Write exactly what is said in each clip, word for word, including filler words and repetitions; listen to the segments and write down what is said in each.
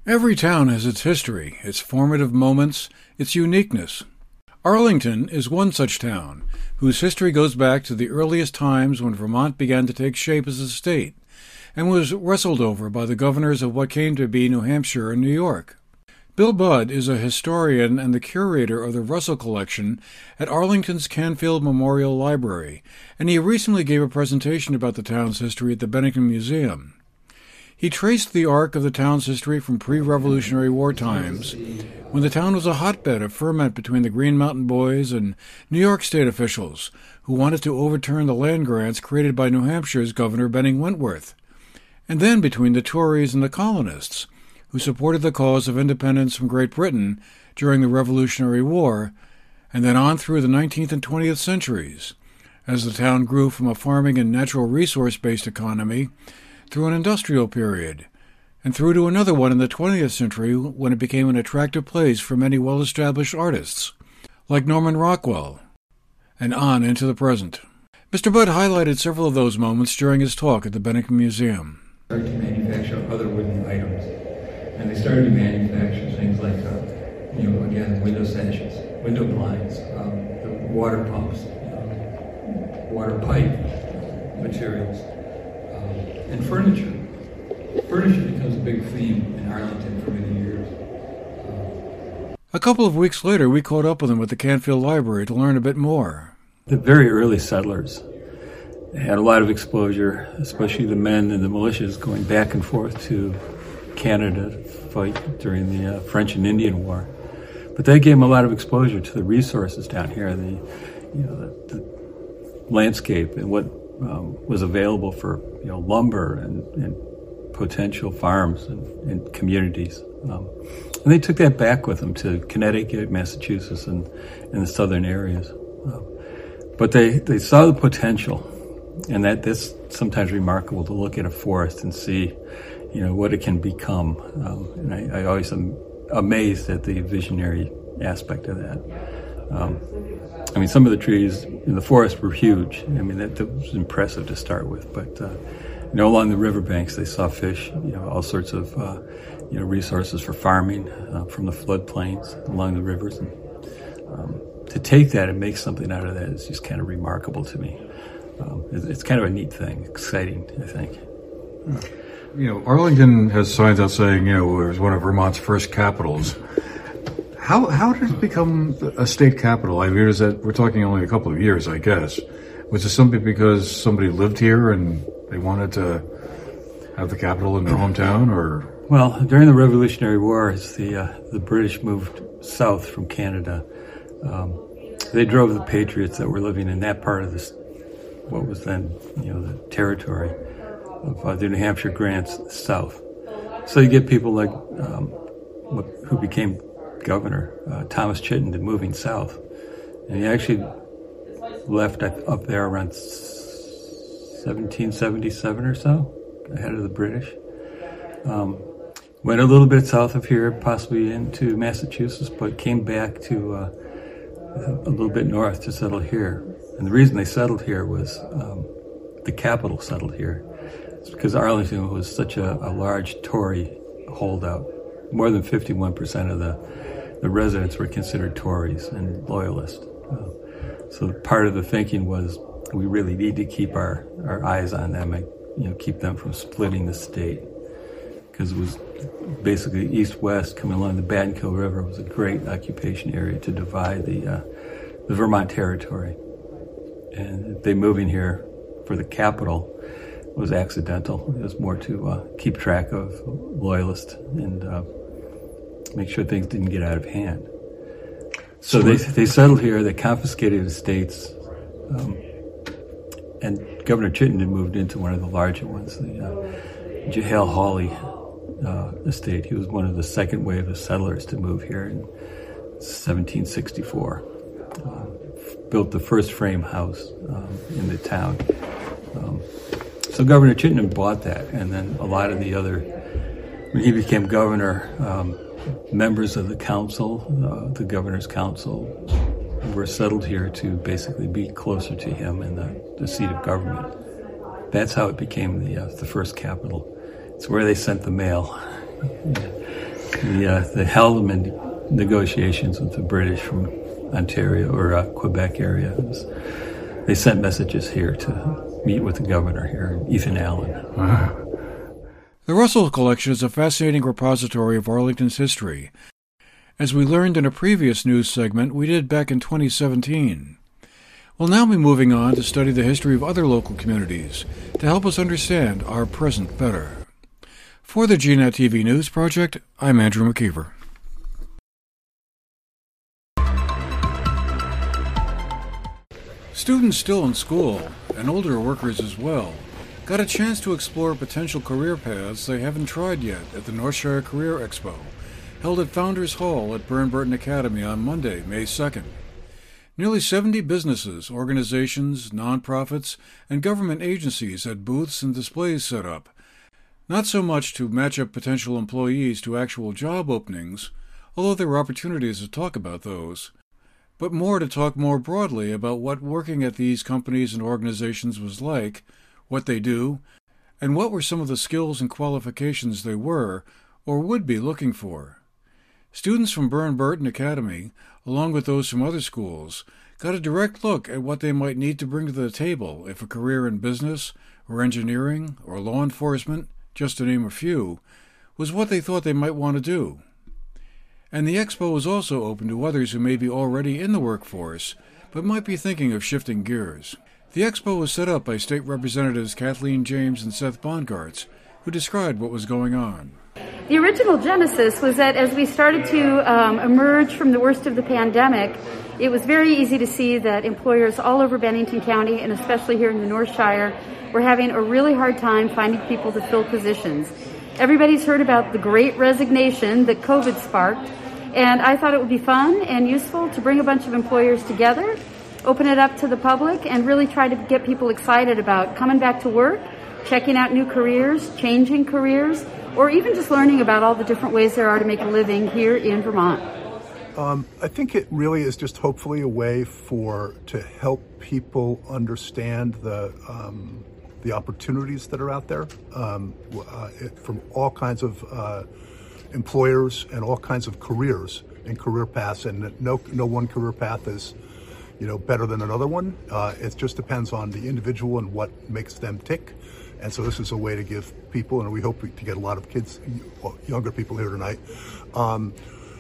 Every town has its history, its formative moments, its uniqueness. Arlington is one such town, whose history goes back to the earliest times when Vermont began to take shape as a state, and was wrestled over by the governors of what came to be New Hampshire and New York. Bill Budd is a historian and the curator of the Russell Collection at Arlington's Canfield Memorial Library, and he recently gave a presentation about the town's history at the Bennington Museum. He traced the arc of the town's history from pre-Revolutionary War times, when the town was a hotbed of ferment between the Green Mountain Boys and New York State officials who wanted to overturn the land grants created by New Hampshire's Governor Benning Wentworth, and then between the Tories and the colonists, who supported the cause of independence from Great Britain during the Revolutionary War, and then on through the nineteenth and twentieth centuries, as the town grew from a farming and natural resource-based economy through an industrial period, and through to another one in the twentieth century when it became an attractive place for many well-established artists, like Norman Rockwell, and on into the present. Mister Budd highlighted several of those moments during his talk at the Bennington Museum. Started to manufacture other wooden items, and they started to manufacture things like, uh, you know, again, window sashes, window blinds, um, the water pumps, um, water pipe materials, um, and furniture. Furniture becomes a big theme in Arlington for many years. Um, a couple of weeks later, we caught up with him at the Canfield Library to learn a bit more. The very early settlers had a lot of exposure, especially the men and the militias going back and forth to Canada to fight during the uh, French and Indian War. But they gave them a lot of exposure to the resources down here, the, you know, the, the landscape and what um, was available for, you know, lumber and, and potential farms and, and communities. Um, and they took that back with them to Connecticut, Massachusetts, and, and the southern areas. Um, but they, they saw the potential, and that that's sometimes remarkable to look at a forest and see, you know, what it can become. Um, and I, I always am amazed at the visionary aspect of that. Um, I mean, some of the trees in the forest were huge. I mean, that, that was impressive to start with. But, uh, you know, along the riverbanks, they saw fish, you know, all sorts of, uh, you know, resources for farming uh, from the floodplains along the rivers. And um, to take that and make something out of that is just kind of remarkable to me. Um, it's, it's kind of a neat thing, exciting, I think. You know, Arlington has signs out saying, you know, it was one of Vermont's first capitals. How how did it become a state capital? I mean, is that we're talking only a couple of years, I guess. Was it something because somebody lived here and they wanted to have the capital in their hometown, or? Well, during the Revolutionary War, as the uh, the British moved south from Canada, um, they drove the patriots that were living in that part of this, what was then, you know, the territory of uh, the New Hampshire grants south. So you get people like um, who became governor, uh, Thomas Chittenden, moving south, and he actually left up there around seventeen seventy-seven or so, ahead of the British. Um, went a little bit south of here, possibly into Massachusetts, but came back to uh, a little bit north to settle here. And the reason they settled here was um, the capital settled here. It's because Arlington was such a, a large Tory holdout. More than fifty-one percent of the, the residents were considered Tories and Loyalists. Uh, so part of the thinking was we really need to keep our, our eyes on them and, you know, keep them from splitting the state. Because it was basically east-west coming along the Battenkill River was a great occupation area to divide the, uh, the Vermont territory. And they moving here for the capital was accidental. It was more to uh, keep track of loyalists and uh, make sure things didn't get out of hand. So they they settled here. They confiscated estates, um, and Governor Chittenden moved into one of the larger ones, the uh, Jehail Hawley uh, estate. He was one of the second wave of settlers to move here in seventeen sixty-four. Uh, built the first frame house um, in the town. Um, so Governor Chittenden bought that, and then a lot of the other, when he became governor, um, members of the council, uh, the governor's council, were settled here to basically be closer to him and the, the seat of government. That's how it became the uh, the first capital. It's where they sent the mail. the, uh, the Haldimand negotiations with the British from Ontario or uh, Quebec area. Was, they sent messages here to meet with the governor here, Ethan Allen. Uh-huh. The Russell Collection is a fascinating repository of Arlington's history, as we learned in a previous news segment we did back in twenty seventeen. We'll now be moving on to study the history of other local communities to help us understand our present better. For the G NET T V News Project, I'm Andrew McKeever. Students still in school, and older workers as well, got a chance to explore potential career paths they haven't tried yet at the Northshire Career Expo, held at Founders Hall at Burn Burton Academy on Monday, May second. Nearly seventy businesses, organizations, nonprofits, and government agencies had booths and displays set up, not so much to match up potential employees to actual job openings, although there were opportunities to talk about those, but more to talk more broadly about what working at these companies and organizations was like, what they do, and what were some of the skills and qualifications they were or would be looking for. Students from Burn Burton Academy, along with those from other schools, got a direct look at what they might need to bring to the table if a career in business or engineering or law enforcement, just to name a few, was what they thought they might want to do. And the expo was also open to others who may be already in the workforce, but might be thinking of shifting gears. The expo was set up by State Representatives Kathleen James and Seth Bongartz, who described what was going on. The original genesis was that as we started to um, emerge from the worst of the pandemic, it was very easy to see that employers all over Bennington County, and especially here in the North Shire, were having a really hard time finding people to fill positions. Everybody's heard about the Great Resignation that COVID sparked, and I thought it would be fun and useful to bring a bunch of employers together, open it up to the public, and really try to get people excited about coming back to work, checking out new careers, changing careers, or even just learning about all the different ways there are to make a living here in Vermont. Um, I think it really is just hopefully a way for to help people understand the um, the opportunities that are out there um, uh, it, from all kinds of uh, employers and all kinds of careers and career paths, and no no one career path is you know better than another one. Uh, it just depends on the individual and what makes them tick. And so this is a way to give people, and we hope to get a lot of kids, well, younger people here tonight, um,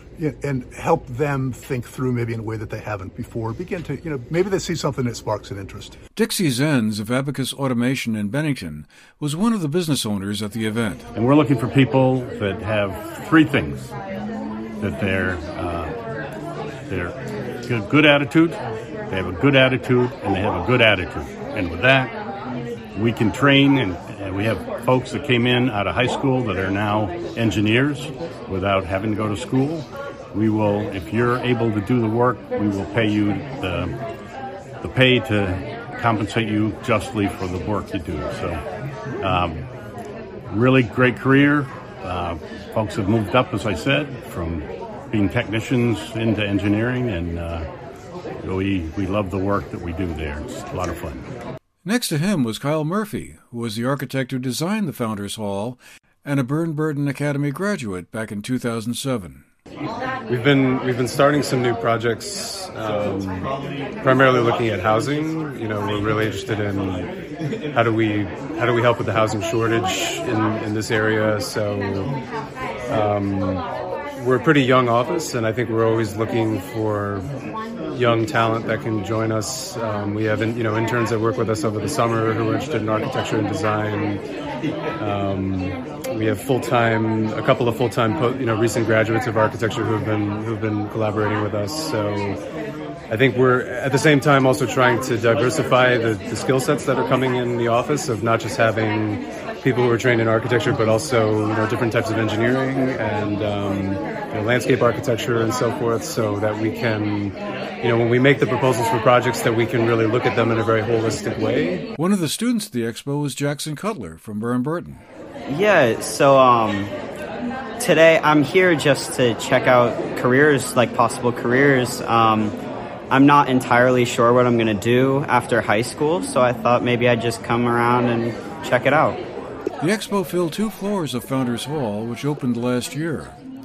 and help them think through maybe in a way that they haven't before. Begin to, you know, maybe they see something that sparks an interest. Dixie Zenz of Abacus Automation in Bennington was one of the business owners at the event. And we're looking for people that have three things: that they're uh, they're good, good attitude, they have a good attitude, and they have a good attitude. And with that, we can train, and, and we have folks that came in out of high school that are now engineers without having to go to school. We will, if you're able to do the work, we will pay you the, the pay to compensate you justly for the work you do. So, um, really great career. Uh, folks have moved up, as I said, from being technicians into engineering, and uh, we, we love the work that we do there. It's a lot of fun. Next to him was Kyle Murphy, who was the architect who designed the Founders Hall and a Burn Burton Academy graduate back in two thousand seven. We've been we've been starting some new projects, um, primarily looking at housing. You know, we're really interested in how do we how do we help with the housing shortage in, in this area. So um, we're a pretty young office, and I think we're always looking for young talent that can join us. Um, we have, you know, interns that work with us over the summer who are interested in architecture and design. Um, we have full-time, a couple of full-time, you know, recent graduates of architecture who have been who've been collaborating with us. So I think we're at the same time also trying to diversify the, the skill sets that are coming in the office, of not just having people who are trained in architecture, but also, you know, different types of engineering and um, you know, landscape architecture and so forth, so that we can, you know, when we make the proposals for projects, that we can really look at them in a very holistic way. One of the students at the expo was Jackson Cutler from Burn Burton. Yeah, so um, today I'm here just to check out careers, like possible careers. Um, I'm not entirely sure what I'm going to do after high school, so I thought maybe I'd just come around and check it out. The expo filled two floors of Founders Hall, which opened last year.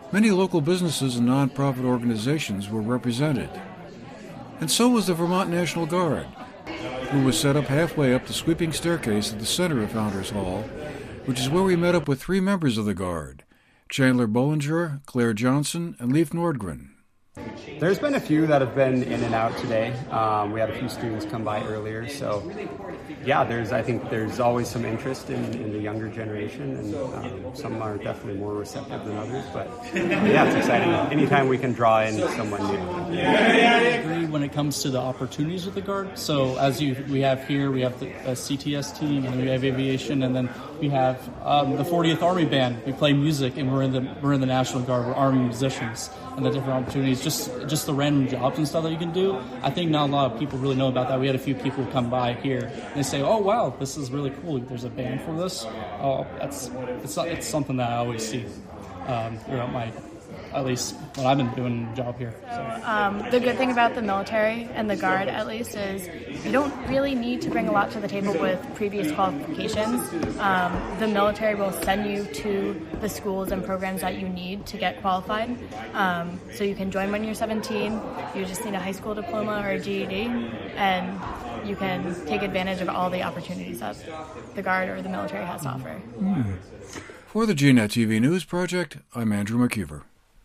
Many local businesses and nonprofit organizations were represented. And so was the Vermont National Guard, who was set up halfway up the sweeping staircase at the center of Founders Hall, which is where we met up with three members of the Guard, Chandler Bollinger, Claire Johnson, and Leif Nordgren. There's been a few that have been in and out today. Um, we had a few students come by earlier, so yeah, there's I think there's always some interest in, in the younger generation, and um, some are definitely more receptive than others. But yeah, it's exciting. Anytime we can draw in someone new. I agree when it comes to the opportunities with the Guard. So as you we have here, we have the uh, C T S team, and then we have aviation, and then we have um, the fortieth Army Band. We play music, and we're in the we're in the National Guard. We're Army musicians, and the different opportunities. Just just the random jobs and stuff that you can do. I think not a lot of people really know about that. We had a few people come by here and they say, "Oh wow, this is really cool. There's a band for this." Oh, that's it's it's something that I always see um, throughout my, at least when I've been doing a job here. So. Um, the good thing about the military and the Guard, at least, is you don't really need to bring a lot to the table with previous qualifications. Um, the military will send you to the schools and programs that you need to get qualified. Um, so you can join when you're seventeen. You just need a high school diploma or a G E D, and you can take advantage of all the opportunities that the Guard or the military has to offer. Hmm. For the G NET T V News Project, I'm Andrew McKeever.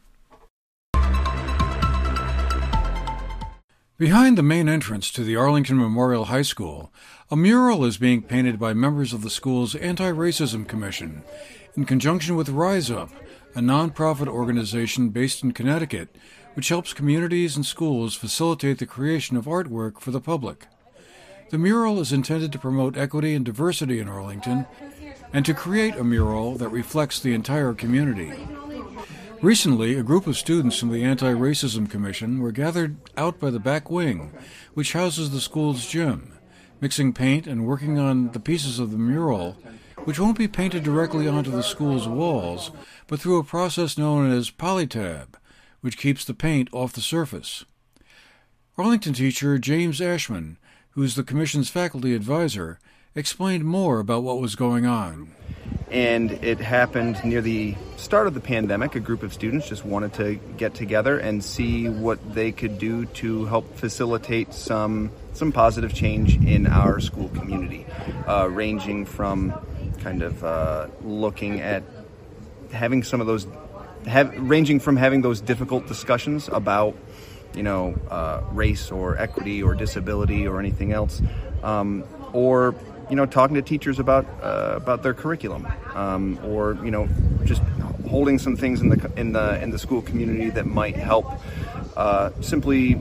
Behind the main entrance to the Arlington Memorial High School, a mural is being painted by members of the school's Anti-Racism Commission in conjunction with Rise Up, a nonprofit organization based in Connecticut which helps communities and schools facilitate the creation of artwork for the public. The mural is intended to promote equity and diversity in Arlington and to create a mural that reflects the entire community. Recently, a group of students from the Anti-Racism Commission were gathered out by the back wing, which houses the school's gym, mixing paint and working on the pieces of the mural, which won't be painted directly onto the school's walls, but through a process known as polytab, which keeps the paint off the surface. Arlington teacher James Ashman, who's the Commission's faculty advisor, explained more about what was going on. And it happened near the start of the pandemic. A group of students just wanted to get together and see what they could do to help facilitate some some positive change in our school community, uh, ranging from kind of uh, looking at having some of those, have, ranging from having those difficult discussions about, you know, uh, race or equity or disability or anything else, um, or you know, talking to teachers about uh, about their curriculum, um, or you know, just holding some things in the in the in the school community that might help. Uh, simply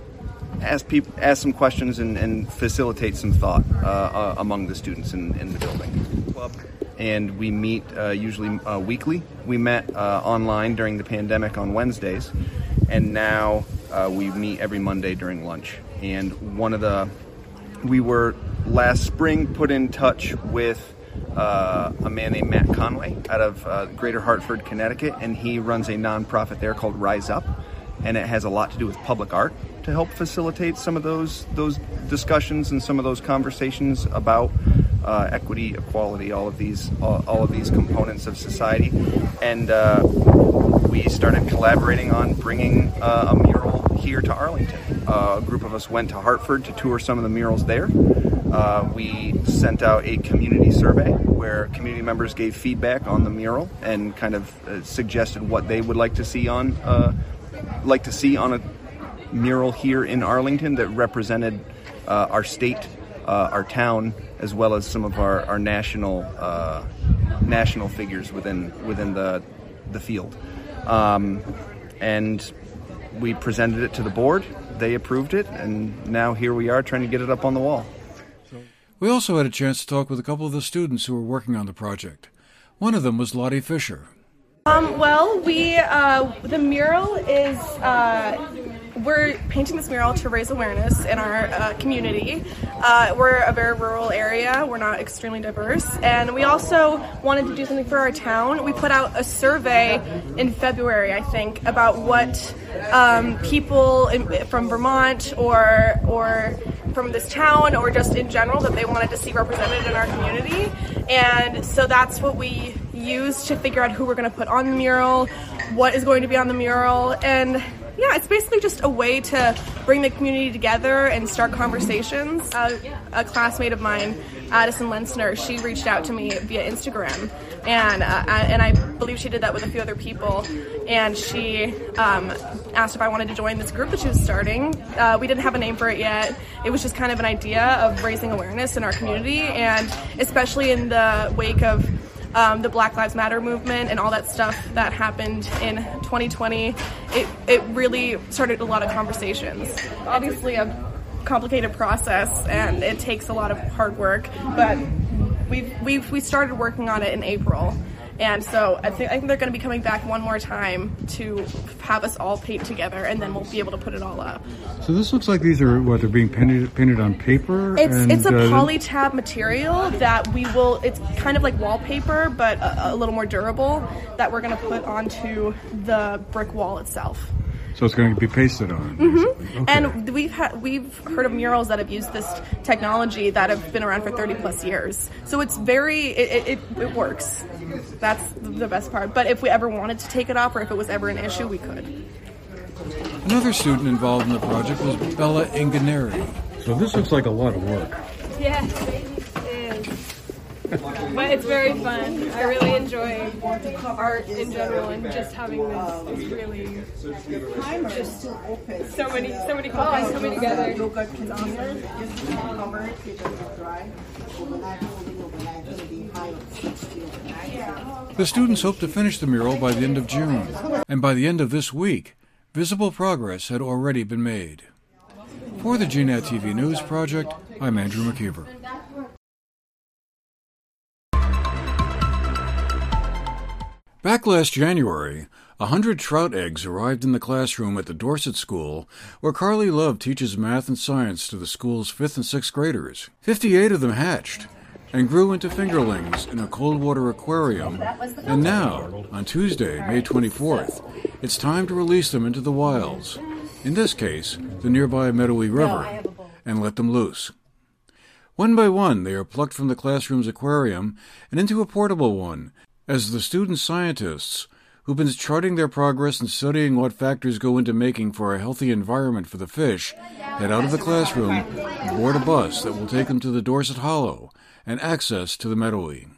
ask people, ask some questions, and, and facilitate some thought uh, uh, among the students in, in the building. Club. And we meet uh, usually uh, weekly. We met uh, online during the pandemic on Wednesdays, and now uh, we meet every Monday during lunch. And one of the we were last spring put in touch with uh, a man named Matt Conway out of uh, Greater Hartford, Connecticut, and he runs a nonprofit there called Rise Up, and it has a lot to do with public art to help facilitate some of those those discussions and some of those conversations about uh, equity, equality, all of these all, all of these components of society. And uh, we started collaborating on bringing uh, a mural here to Arlington. Uh, a group of us went to Hartford to tour some of the murals there. Uh, we sent out a community survey where community members gave feedback on the mural and kind of uh, suggested what they would like to see on uh, like to see on a mural here in Arlington that represented uh, our state, uh, our town, as well as some of our, our national uh, national figures within within the the field. Um, and we presented it to the board. They approved it, and now here we are trying to get it up on the wall. We also had a chance to talk with a couple of the students who were working on the project. One of them was Lottie Fisher. Um, well, we uh, the mural is uh, we're painting this mural to raise awareness in our uh, community. Uh, we're a very rural area. We're not extremely diverse, and we also wanted to do something for our town. We put out a survey in February, I think, about what um, people in, from Vermont or or from this town or just in general that they wanted to see represented in our community. And so that's what we used to figure out who we're going to put on the mural, what is going to be on the mural, and yeah, it's basically just a way to bring the community together and start conversations. Uh, a classmate of mine, Addison Lensner, she reached out to me via Instagram, and uh, I, and I believe she did that with a few other people, and she um, asked if I wanted to join this group that she was starting. Uh, we didn't have a name for it yet. It was just kind of an idea of raising awareness in our community, and especially in the wake of Um, the Black Lives Matter movement and all that stuff that happened in twenty twenty, it, it really started a lot of conversations. Obviously a complicated process and it takes a lot of hard work, but we've, we've, we started working on it in April. And so I think, I think they're going to be coming back one more time to have us all paint together, and then we'll be able to put it all up. So this looks like these are, what, they're being painted, painted on paper? It's and, it's a uh, polytab material that we will, it's kind of like wallpaper, but a, a little more durable, that we're going to put onto the brick wall itself. So it's going to be pasted on. Mm-hmm. Okay. And we've had we've heard of murals that have used this technology that have been around for thirty plus years. So it's very it, it, it works. That's the best part. But if we ever wanted to take it off, or if it was ever an issue, we could. Another student involved in the project was Bella Inganeri. So this looks like a lot of work. Yeah, it is. But it's very fun. I really enjoy art in general, and just having this is really just so many, so many cool things coming together. It's awesome. The students hope to finish the mural by the end of June, and by the end of this week, visible progress had already been made. For the G NAT T V News Project, I'm Andrew McKeever. Back last January, a hundred trout eggs arrived in the classroom at the Dorset School, where Carly Love teaches math and science to the school's fifth and sixth graders. Fifty-eight of them hatched and grew into fingerlings in a cold water aquarium, and now, on Tuesday, May twenty-fourth, it's time to release them into the wilds, in this case, the nearby Meadowy River, and let them loose. One by one, they are plucked from the classroom's aquarium and into a portable one, as the student scientists, who've been charting their progress and studying what factors go into making for a healthy environment for the fish, head out of the classroom and board a bus that will take them to the Dorset Hollow and access to the Meadowy.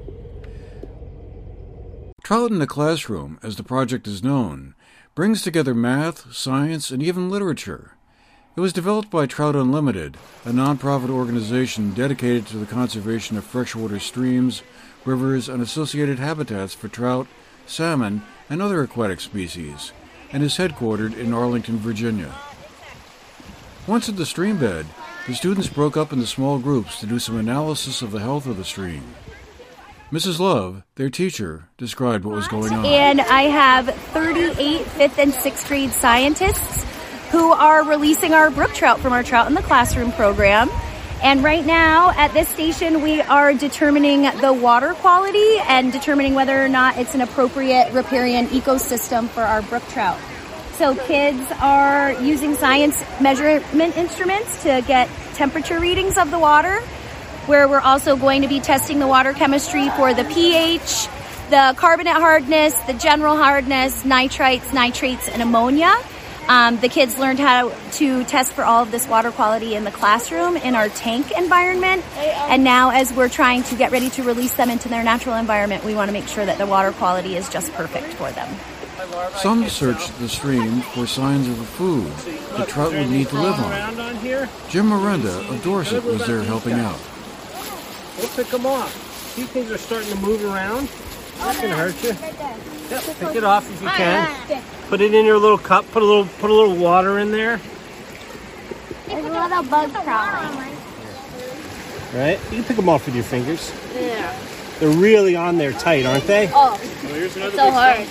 Trout in the Classroom, as the project is known, brings together math, science, and even literature. It was developed by Trout Unlimited, a nonprofit organization dedicated to the conservation of freshwater streams, rivers, and associated habitats for trout, salmon, and other aquatic species, and is headquartered in Arlington, Virginia. Once at the stream bed, the students broke up into small groups to do some analysis of the health of the stream. Missus Love, their teacher, described what was going on. And I have thirty-eight fifth and sixth grade scientists who are releasing our brook trout from our Trout in the Classroom program. And right now at this station, we are determining the water quality and determining whether or not it's an appropriate riparian ecosystem for our brook trout. So kids are using science measurement instruments to get temperature readings of the water, where we're also going to be testing the water chemistry for the pH, the carbonate hardness, the general hardness, nitrites, nitrates, and ammonia. Um, the kids learned how to test for all of this water quality in the classroom in our tank environment. And now as we're trying to get ready to release them into their natural environment, we want to make sure that the water quality is just perfect for them. Some searched the stream for signs of a food the trout would need to live on. Jim Miranda of Dorset was there helping out. We'll pick them off. See, things are starting to move around. That can hurt you. Yep, pick it off if you can. Put it in your little cup. Put a little, put a little water in there. There's a lot of bugs crawling. Right? You can pick them off with your fingers. Yeah. They're really on there tight, aren't they? Oh, here's another so hard.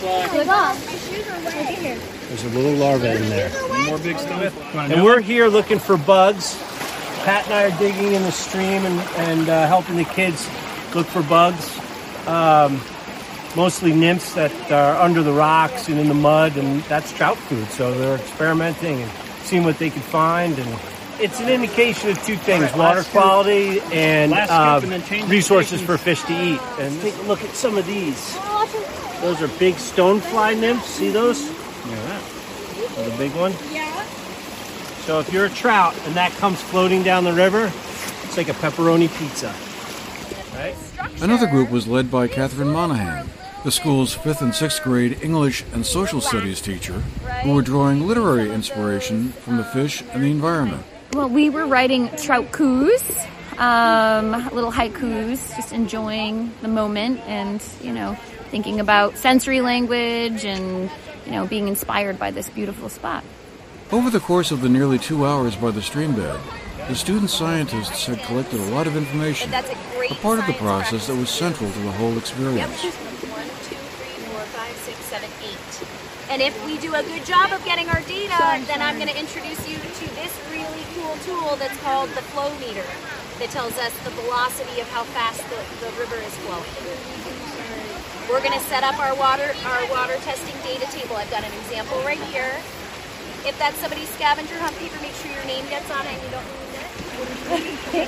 There's a little larva in there. One more big stonefly. And we're here looking for bugs. Pat and I are digging in the stream and, and uh, helping the kids look for bugs. Um, mostly nymphs that are under the rocks and in the mud, and that's trout food. So they're experimenting and seeing what they can find and it's an indication of two things: right, water quality and uh, and resources for fish to eat. And take a look at some of these. Those are big stonefly nymphs. See those? Yeah. The big one. Yeah. So if you're a trout and that comes floating down the river, it's like a pepperoni pizza. Right? Another group was led by Catherine Monahan, the school's fifth and sixth grade English and social studies teacher, who were drawing literary inspiration from the fish and the environment. Well, we were writing trout coos, um, little haikus, just enjoying the moment and, you know, thinking about sensory language and, you know, being inspired by this beautiful spot. Over the course of the nearly two hours by the stream bed, the student scientists had collected a lot of information, a, a part of the process that was central to the whole experience. One, two, three, four, five, six, seven, eight. And if we do a good job of getting our data, then I'm going to introduce you to this really cool tool that's called the flow meter that tells us the velocity of how fast the, the river is flowing. We're going to set up our water our water testing data table. I've got an example right here. If that's somebody's scavenger hunt paper, make sure your name gets on it and you don't lose it.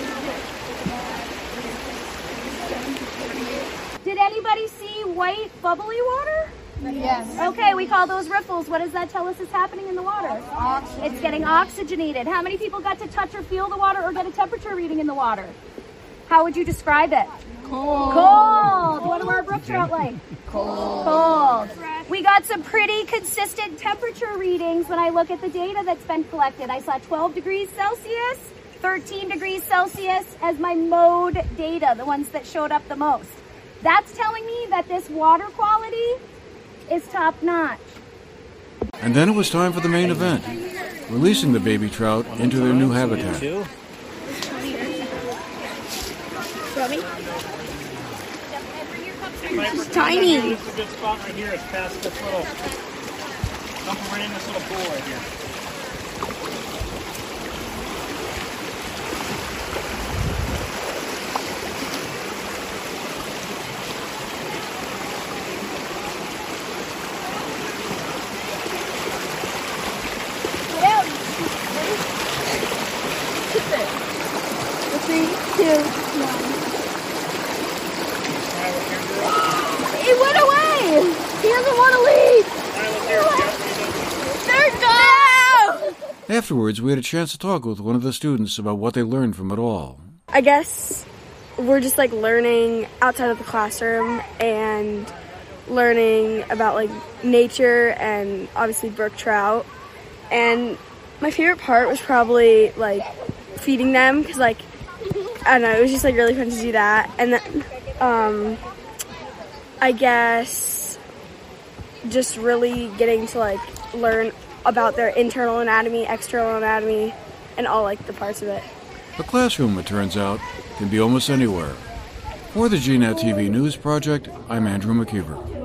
Did anybody see white bubbly water? Yes. Okay, we call those riffles. What does that tell us is happening in the water? Oxygen. It's getting oxygenated. How many people got to touch or feel the water or get a temperature reading in the water? How would you describe it? Cold. Cold. What are our brook trout like? Cold. Cold. We got some pretty consistent temperature readings when I look at the data that's been collected. I saw twelve degrees Celsius, thirteen degrees Celsius as my mode data, the ones that showed up the most. That's telling me that this water quality is top notch. And then it was time for the main event, releasing the baby trout into their new habitat. It's tiny. It's a good spot right here. It's past this little. We're in this little pool right here. Three, two, one. It went away! He doesn't want to leave! They're gone! Afterwards, we had a chance to talk with one of the students about what they learned from it all. I guess we're just like learning outside of the classroom and learning about like nature and obviously brook trout. And my favorite part was probably like feeding them because like, I don't know, it was just like really fun to do that. And then, um, I guess just really getting to like learn about their internal anatomy, external anatomy, and all like the parts of it. A classroom, it turns out, can be almost anywhere. For the G NAT T V News Project, I'm Andrew McKeever.